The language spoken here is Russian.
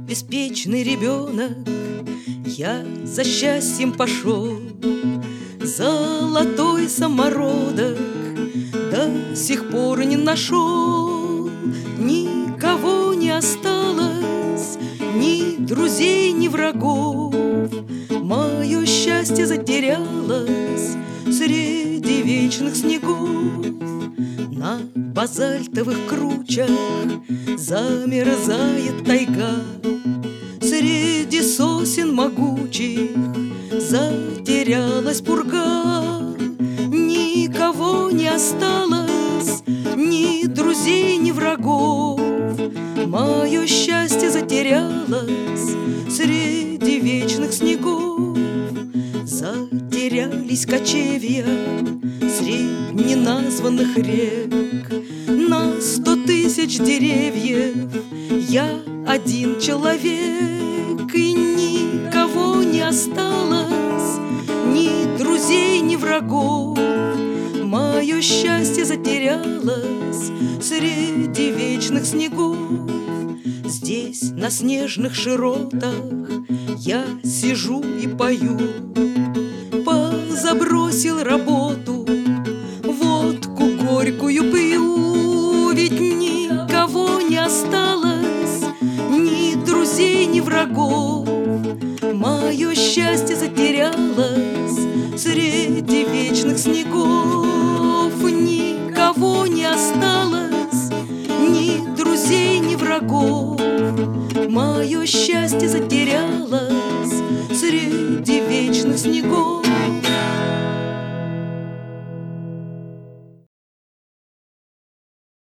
беспечный ребенок, я за счастьем пошел. Золотой самородок до сих пор не нашел. Никого не осталось, ни друзей, ни врагов. Мое счастье затерялось среди вечных снегов. На базальтовых кручах замерзает тайга. Среди сосен могучих затерялась пурга. Никого не осталось, ни друзей, ни врагов. Мое счастье затерялось среди вечных снегов. Затерялись кочевья средь неназванных рек. На 100 тысяч деревьев я один человек. И никого не осталось, ни друзей, ни врагов. Мое счастье затерялось среди вечных снегов. Здесь, на снежных широтах, я сижу и пою. Позабросил работу, водку горькую пью. Ведь никого не осталось, ни друзей, ни врагов. Мое счастье затерялось среди вечных снегов. Никого не осталось, ни друзей, ни врагов. Мое счастье затерялось среди вечных снегов.